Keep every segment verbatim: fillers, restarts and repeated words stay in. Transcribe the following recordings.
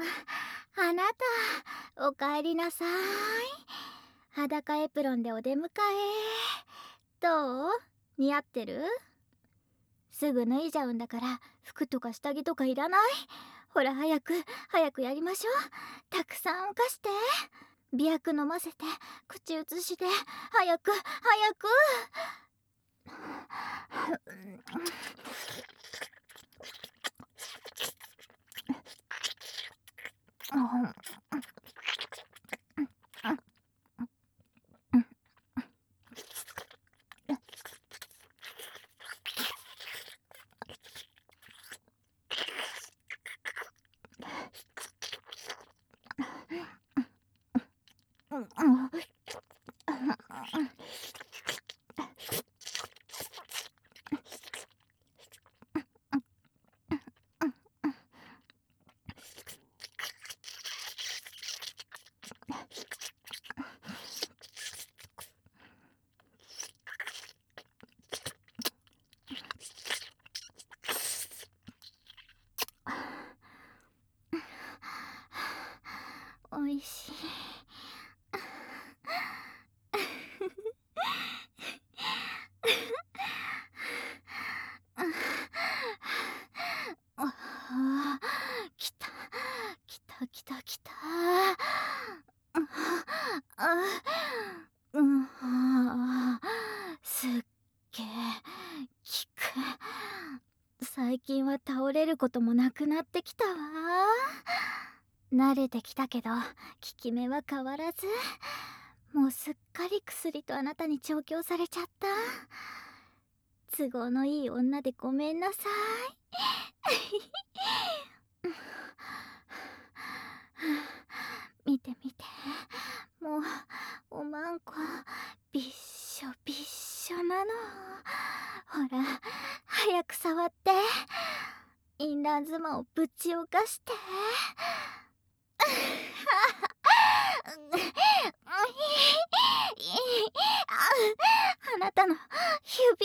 あなた、おかえりなさい。裸エプロンでお出迎え。どう？似合ってる？すぐ脱いじゃうんだから、服とか下着とかいらない。ほら早く早くやりましょう。たくさん犯して、媚薬飲ませて、口移しで、早く早く。おいしい。あ、来た来た来た来た。あ、うん、すっげえ効く。最近は倒れることもなくなってきたわ。慣れてきたけど効き目は変わらず。もうすっかり薬とあなたに調教されちゃった。都合のいい女でごめんなさい。見て見て、もうおまんこびっしょびっしょなの。ほら早く触って、淫乱妻をぶちおかして。あなたの指、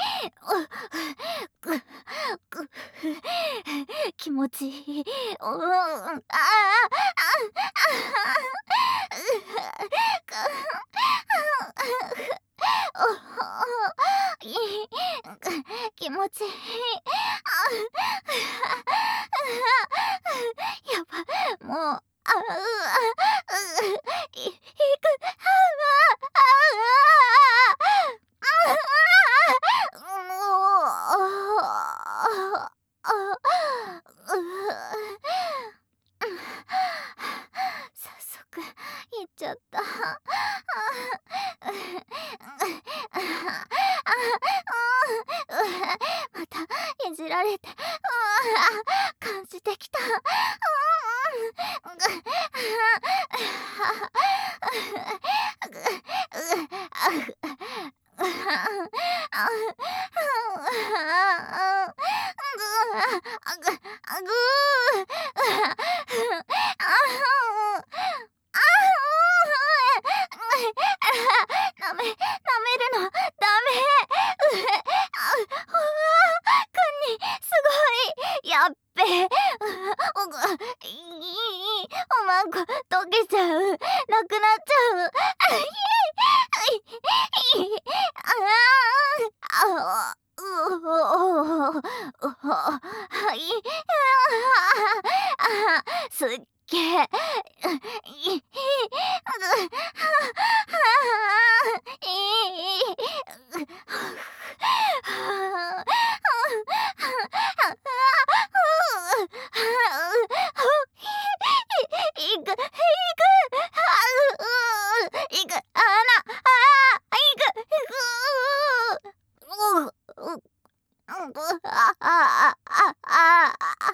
気持ちいい。うん、ああ気持ちいい。やば、もう、あうい、いく、早速行っちゃった。またいじられて、感じてきた。なめ、なめるのダメ。くんにすごい。やっべえ。おぐいい、おまんこ溶けちゃう。なくなっちゃう。ああうおはい、すっげえ。いく、いく、いく、あな、あ、いく、う、う、あ、あ、あ、あ、あ、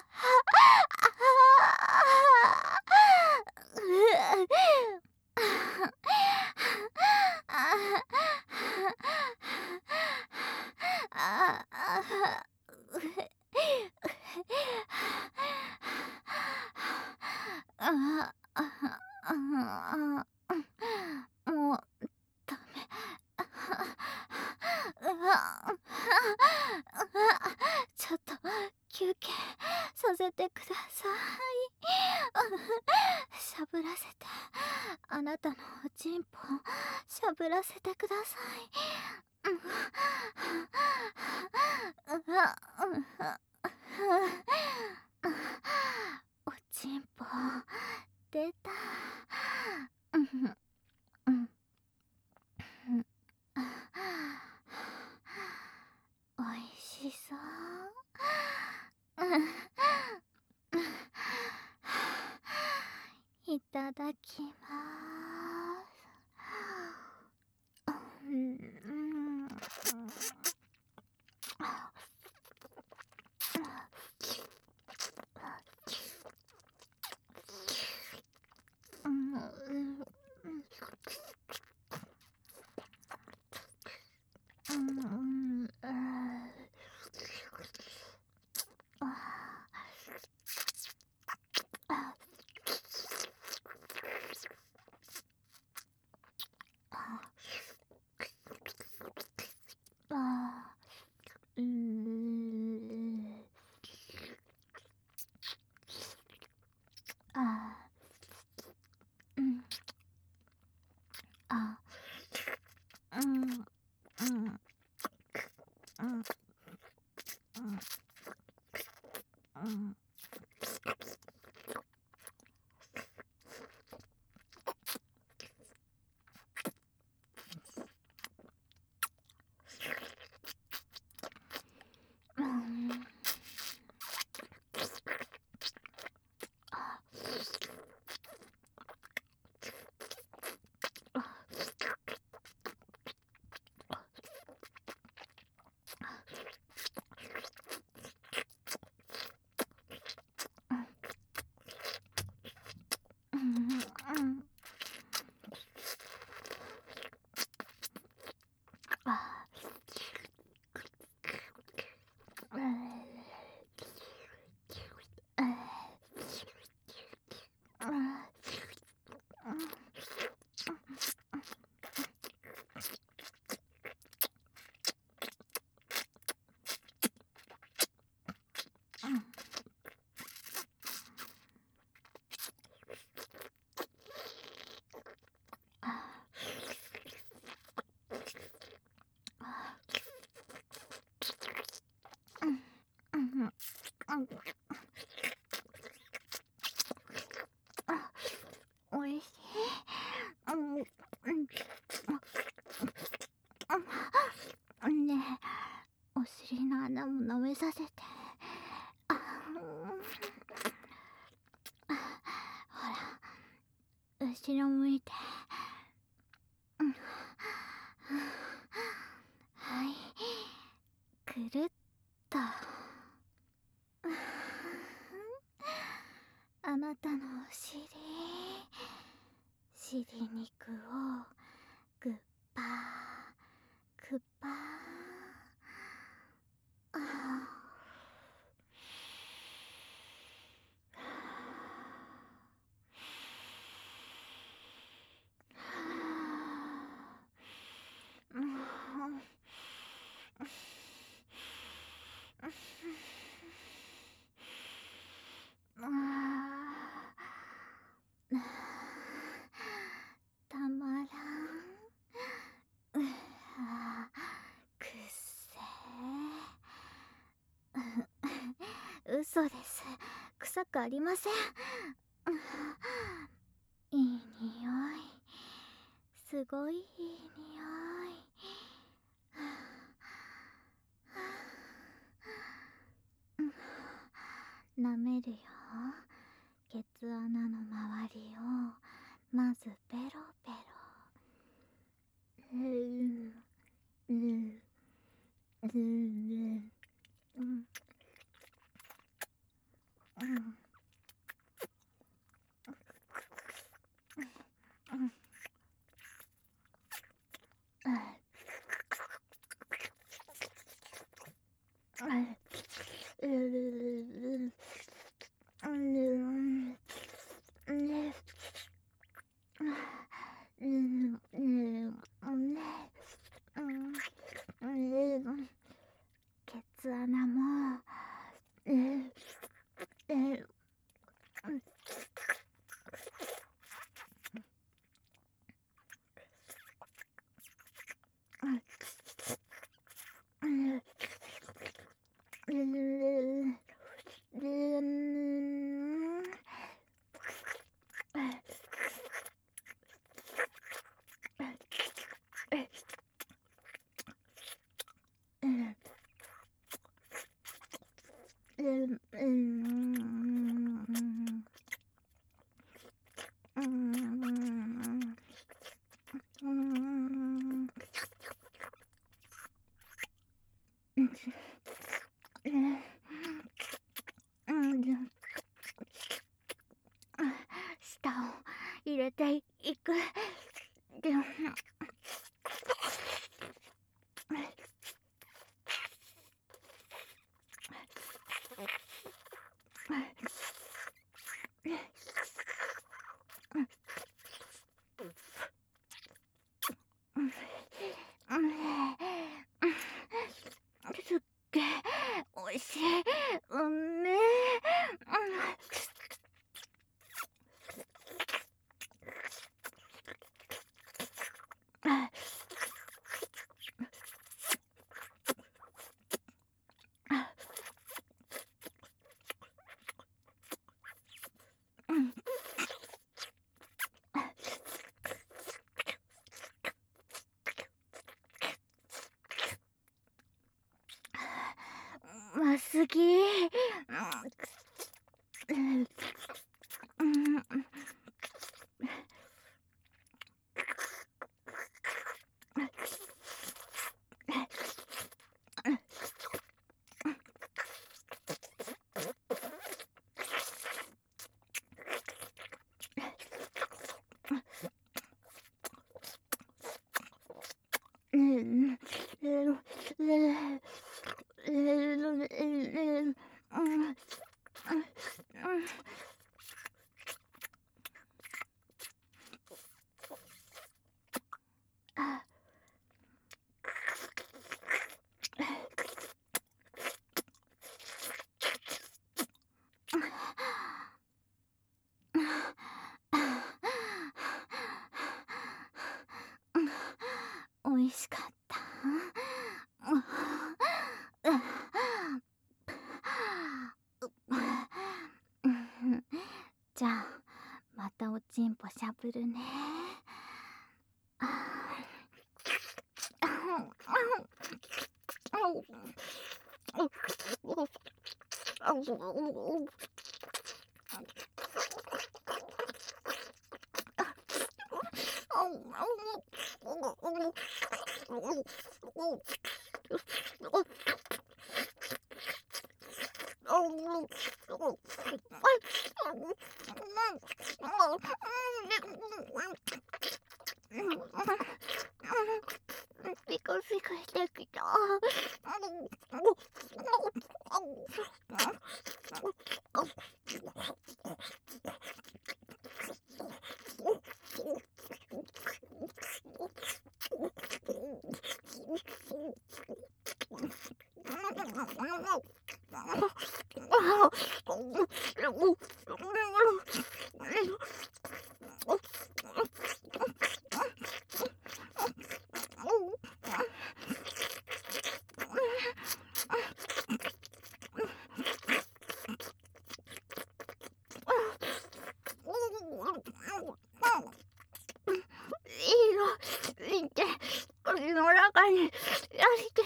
もうダメ。ちょっと休憩ささせてください。しゃぶらせて、あなたのおちんぽしゃぶらせてください。うんおちんぽ出た。うんうんうんおいしそう。いただきます。うんうんうんあーうんあーうんあうんうんうんうんうんうんうんあおいしい。うんうんうんねえ、お尻の穴も舐めさせて。あうんほら、後ろ向いて。うんはい、くるっと。あなたのお尻、尻肉をグッパーグッパー。あーうんあーたまらん。うわくっせー嘘です。臭くありません。いい匂い、すごいいい匂い。舐めるよ。ケツ穴の周りをまずペロペロ。うんうんうんうんうんケツ穴も舌を入れていく。でもすっげえおいしい。うめえ。うますぎ。おいしかった。じゃあまたおちんぽしゃぶるね。ピクピクしてきた。いいの、いて、口の中に出して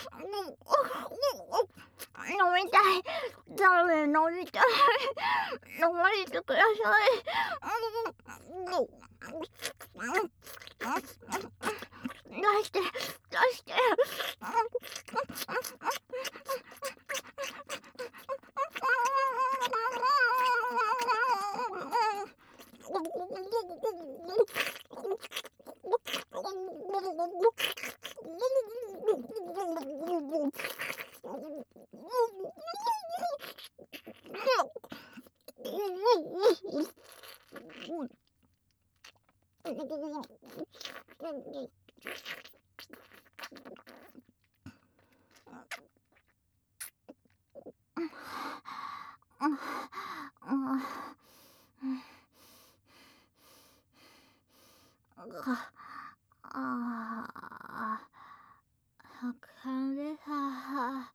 飲みたい。ダメ、飲みたい。飲ませてください。出して、出して。 ああ、疲れた。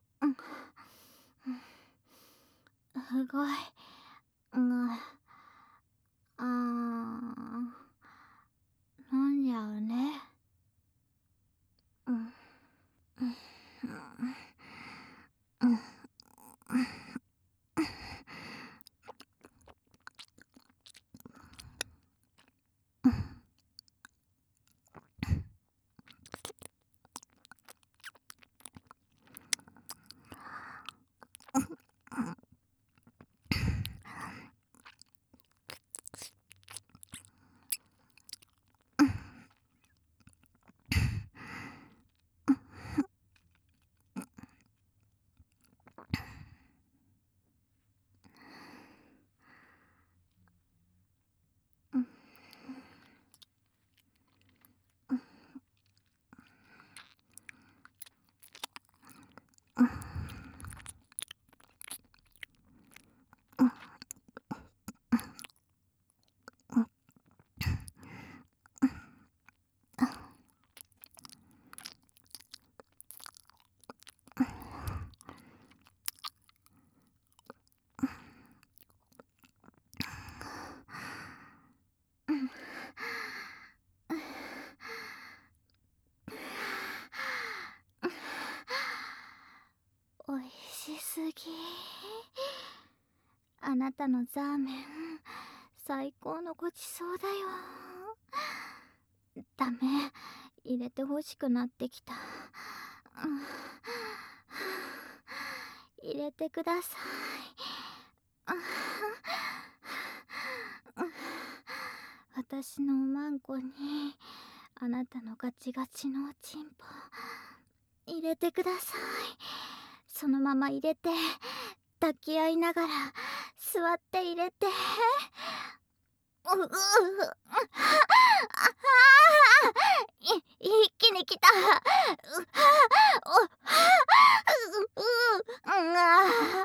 すごい。うん。ああ、飲んじゃうね。うん。うん。うん。おいしすぎ。あなたのザーメン最高のごちそうだよ。ダメ、入れてほしくなってきた。入れてください。私のおまんこにあなたのガチガチのおちんぽ入れてください。そのまま入れて抱き合いながら座って入れて。うううい一気に来た。うおうううんあ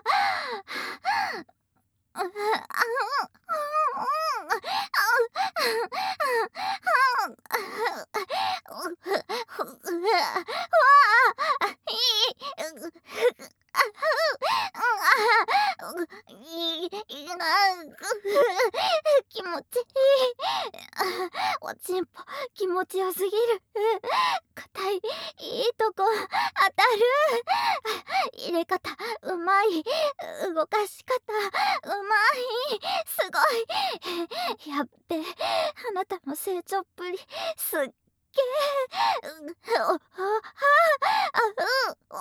気持ちいい。おちんぽ気持ちよすぎる。硬い、いいとこ当たる。入れ方うまい。動かし方うまい。すごい。やっべえ、あなたの成長っぷりすっげえ。おああうお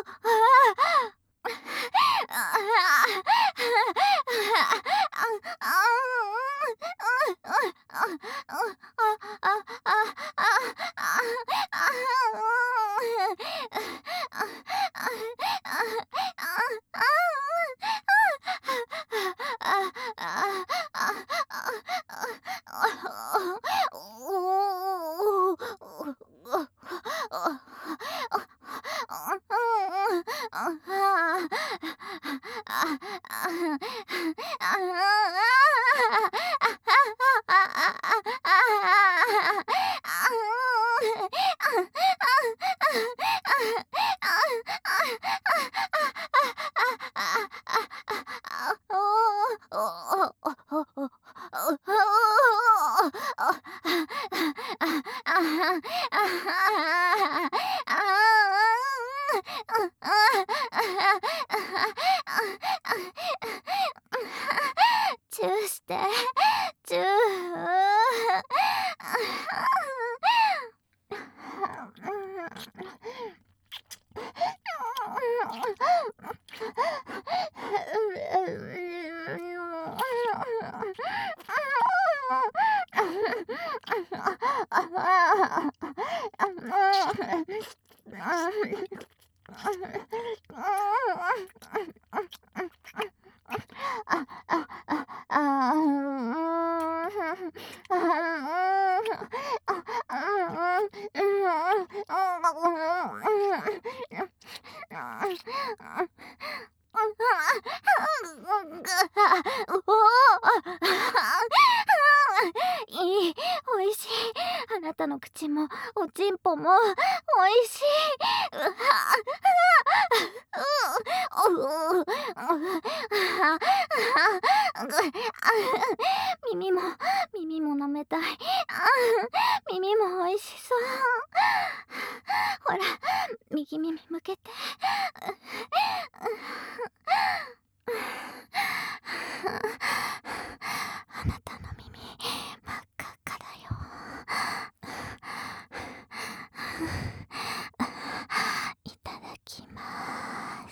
チューしてチュー。いい、おいしい。 たの口もおちんぽもおいしい。うわうううう耳も耳も舐めたい。耳もおいしそう。ほら右耳向けて。あなたの耳真っ赤っかだよ。いただきます。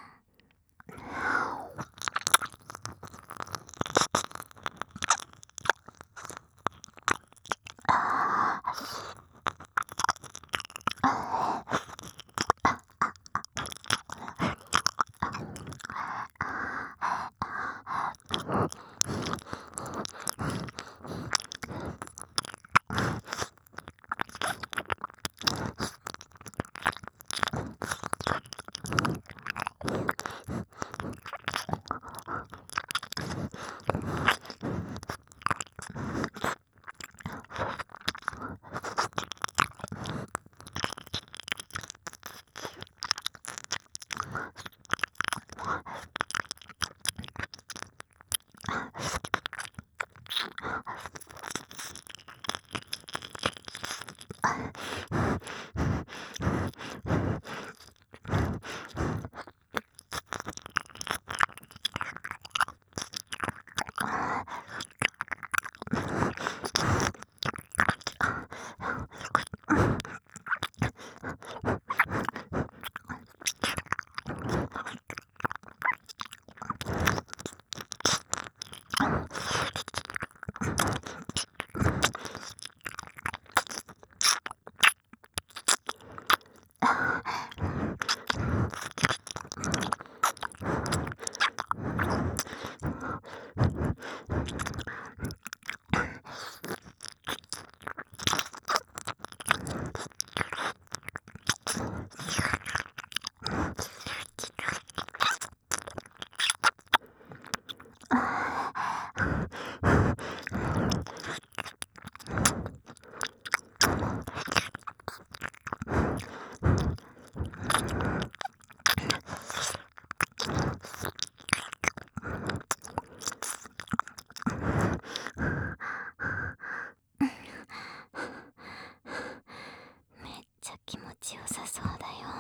気持ちよさそうだよ。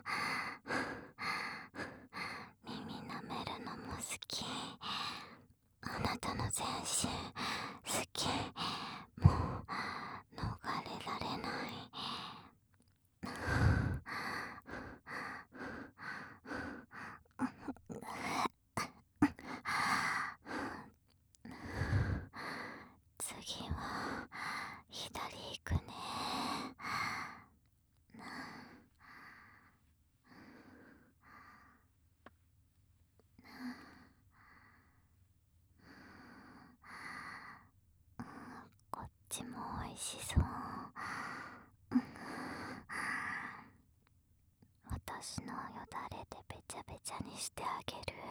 耳舐めるのも好き。あなたの全身好き。もう逃れられない。次は左行くね。こっちもおいしそう。私のよだれでべちゃべちゃにしてあげる。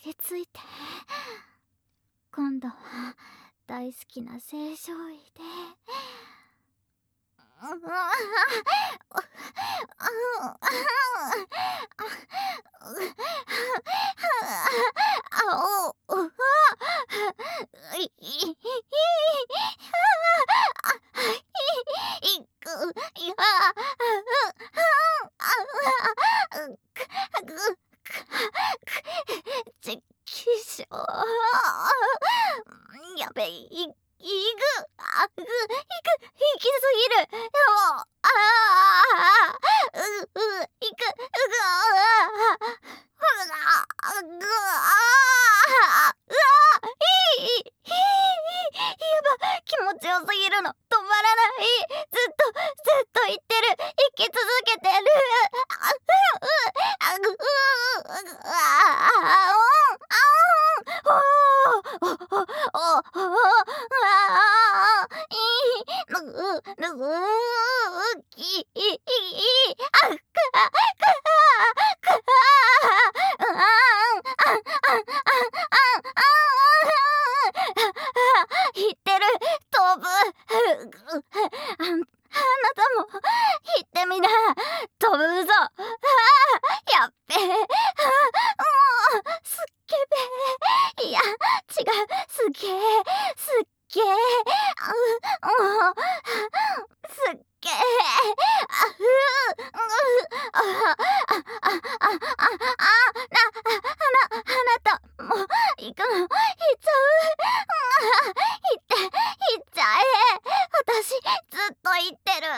りついて、今度は大好きな正常位で、うわあおうわいいいいくやちきしょうやべいいぐあぐいくいきすぎるああうういくうぐああぐあうわいいいいやば気持ちよすぎるの止まらないずっとずっと言ってる生き続けてるあうあぐうああおんあおんおおおおあいぬぬきいあかかかあああ言ってる飛ぶああなたも言ってみな飛ぶぞあやっべえもうすっげべいや違うすげえすっげえあもうすっげえあふうああああああなあなたもう行くの行っちゃう行って行っちゃえ私ずっと言ってるくあう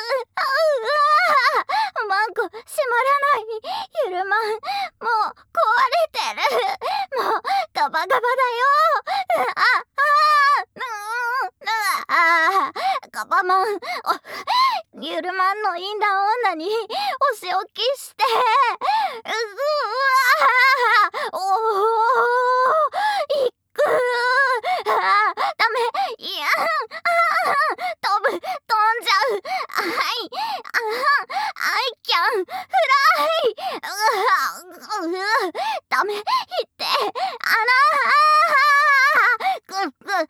わマンコ閉まらないゆるまんもう壊れてるもうガバガバだよああぬぬあガバマンゆるまんの淫乱女にお仕置きしてうわおおいくあダメいや飛ぶ飛んじゃうあいあI can fly うわうダメ言ってあらぐぐぐうううううう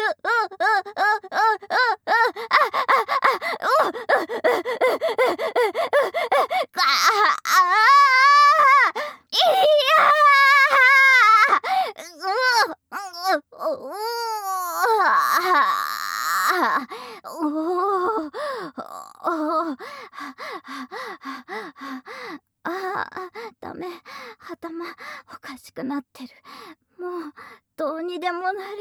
ダメ頭おかしくなってるもうどうにでもなれ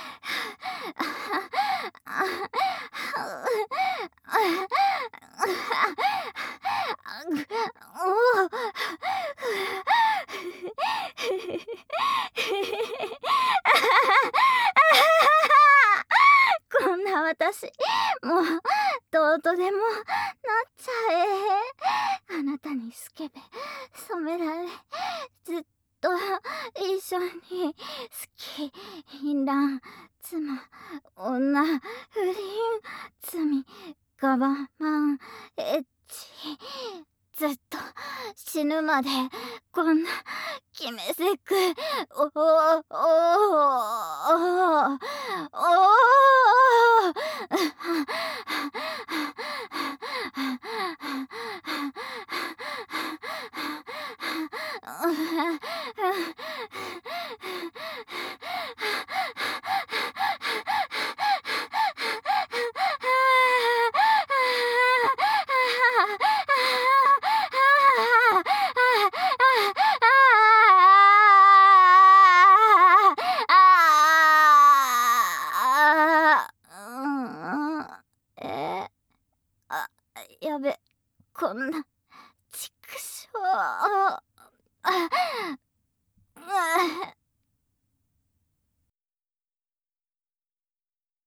こんな私もうどうとでもなっちゃえあなたにスケベ染められずっと一緒に好き淫乱妻女不倫罪ガバマンエッチずっと死ぬまでこんな決めせくおおおおおやべこんなちくしょう